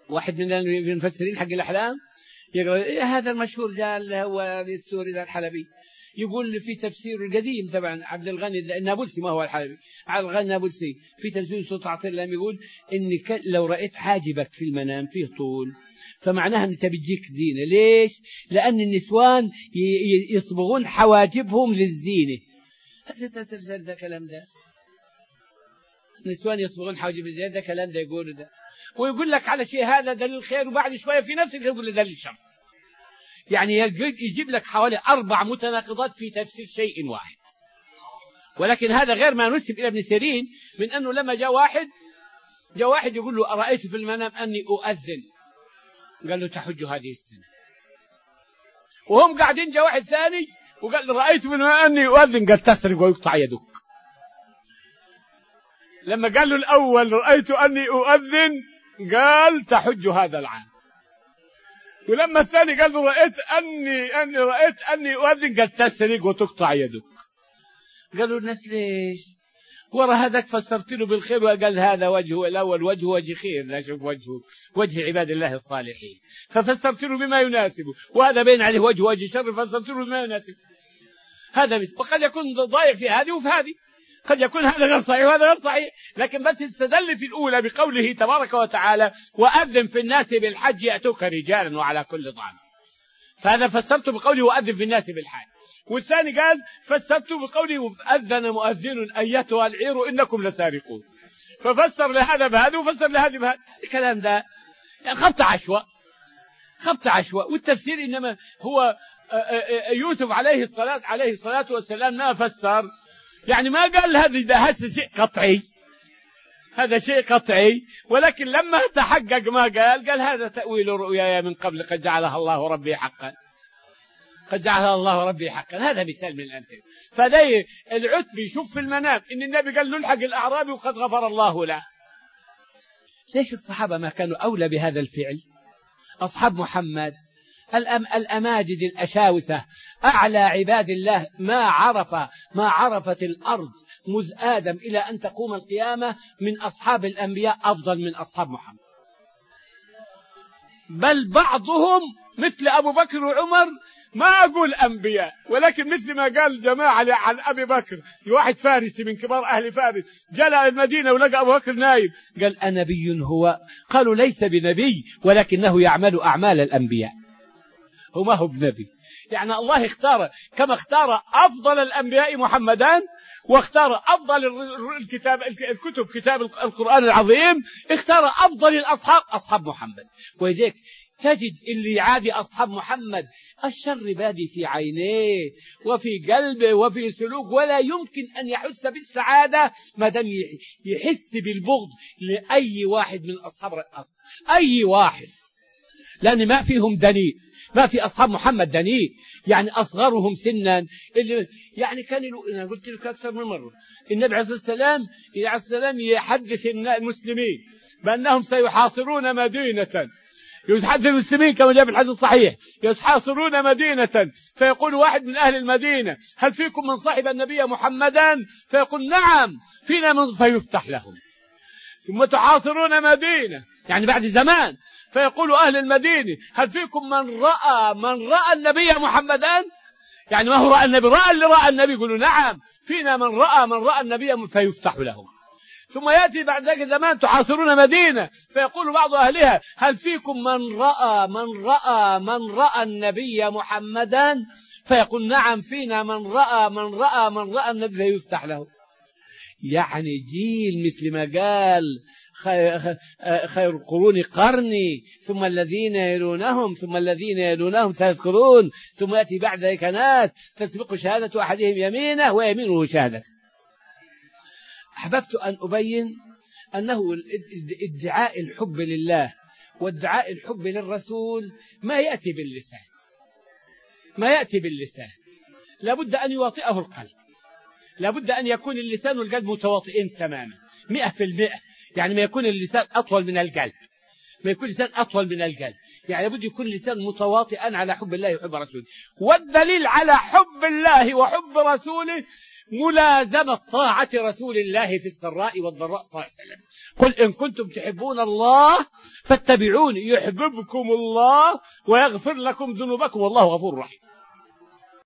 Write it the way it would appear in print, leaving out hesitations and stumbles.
واحد من المفسرين حق الأحلام يقرأ هذا المشهور ذا اللي هو السوري ذا الحلبي، يقول في تفسير القديم طبعا عبد الغني النابلسي، ما هو الحلبي، عبد الغني النابلسي في تفسير سورة عطية يقول إن لو رأيت حاجبك في المنام فيه طول فمعناها أن تبجيك زينة. ليش؟ لأن النسوان يصبغون حواجبهم للزينة. هذا كلام ده، النسوان يصبغون حواجب الزينة، هذا كلام ده يقول ده، ويقول لك على شيء هذا دليل الخير، وبعد شوية في نفسك يقول له دليل الشر. يعني يجيب لك حوالي 4 متناقضات في تفسير شيء واحد. ولكن هذا غير ما نسب إلى ابن سيرين من أنه لما جاء واحد يقول له أرأيت في المنام أني أؤذن، قال له تحج هذه السنة. وهم قاعدين جاء واحد ثاني وقال له رأيت في المنام أني أؤذن، قال تسرق ويقطع يدك. لما قال له الأول رأيت أني أؤذن قال تحج هذا العام. ولما الثاني قال له رأيت أني أؤذن قال تسرق وتقطع يدك. قالوا الناس ليش ورا هذاك فسرت له بالخير، وقال هذا وجهه الأول وجه خير، لا شوف وجه عباد الله الصالحين، ففسرت له بما يناسبه، وهذا بين عليه وجه شر ففسرت له بما يناسبه. هذا بس. وقد يكون ضايع في هذه وفي هذه، قد يكون هذا غير صحيح وهذا غير صحيح، لكن بس استدل في الأولى بقوله تبارك وتعالى وأذن في الناس بالحج يأتوك رجالا وعلى كل ضامر، فهذا فسرته بقوله وأذن في الناس بالحج. والثاني قال فسرته بقوله أذن مؤذن أيتها العير إنكم لسارقون، ففسر لهذا بهذا وفسر لهذا بهذا. الكلام ده يعني خبط عشواء. والتفسير إنما هو يوسف عليه الصلاة والسلام ما فسر، يعني ما قال هذا شيء قطعي، ولكن لما تحقق ما قال هذا تأويل رؤياي من قبل قد جعلها الله ربي حقا. هذا مثال من الأمثلة. فذي العتبي يشوف في المنام إن النبي قال له الحق الأعرابي وقد غفر الله له. ليش الصحابة ما كانوا أولى بهذا الفعل؟ أصحاب محمد الأماجد الأشاوسة أعلى عباد الله، ما عرفت الأرض مذ آدم إلى أن تقوم القيامة من أصحاب الأنبياء أفضل من أصحاب محمد، بل بعضهم مثل أبو بكر وعمر، ما أقول أنبياء ولكن مثل ما قال جماعة عن أبي بكر، واحد فارسي من كبار أهل فارس جاء المدينة ولقى أبو بكر نايم قال أنبي هو؟ قالوا ليس بنبي ولكنه يعمل أعمال الأنبياء، هو ما هو بنبي. يعني الله اختار كما اختار أفضل الأنبياء محمدان، واختار أفضل الكتب كتاب القرآن العظيم، اختار أفضل الأصحاب أصحاب محمد. وذلك تجد اللي يعادي أصحاب محمد الشر بادي في عينيه وفي قلبه وفي سلوك، ولا يمكن أن يحس بالسعادة ما دام يحس بالبغض لأي واحد من أصحاب الأصل، أي واحد، لأن ما فيهم دنيء، ما في أصحاب محمد دنيء، يعني أصغرهم سنا. يعني كان أنا قلت لك أكثر من مرة النبي عليه السلام يحدث المسلمين بأنهم سيحاصرون مدينة، يتحدث المسلمين كما جاء في الحديث الصحيح يحاصرون مدينة، فيقول واحد من أهل المدينة هل فيكم من صاحب النبي محمدا؟ فيقول نعم فينا من، فيفتح لهم. ثم تحاصرون مدينة يعني بعد زمان، فيقول أهل المدينة هل فيكم من رأى النبي محمدا؟ يعني ما هو رأى النبي، رأى النبي، يقولوا نعم فينا من رأى النبي، فيفتح لهم. ثم يأتي بعد ذلك زمان تحاصرون مدينة، فيقول بعض أهلها هل فيكم من رأى النبي محمدا؟ فيقول نعم فينا من رأى النبي، فيفتح له. يعني جيل مثل ما قال خير القرون قرني ثم الذين يلونهم ثم الذين يلونهم سيذكرون، ثم يأتي بعد ذلك ناس تسبق شهادة أحدهم يمينه ويمينه شهادته. أحببت أن أبين أنه ادعاء الحب لله وادعاء الحب للرسول ما يأتي باللسان، لابد أن يواطئه القلب، لابد أن يكون اللسان والقلب متواطئين تماما 100%. يعني ما يكون اللسان أطول من القلب، يعني لابد يكون اللسان متواطئا على حب الله وحب رسوله. والدليل على حب الله وحب رسوله ملازمة طاعة رسول الله في السراء والضراء صلى الله عليه وسلم. قل إن كنتم تحبون الله فاتبعوني يحببكم الله ويغفر لكم ذنوبكم والله غفور رحيم.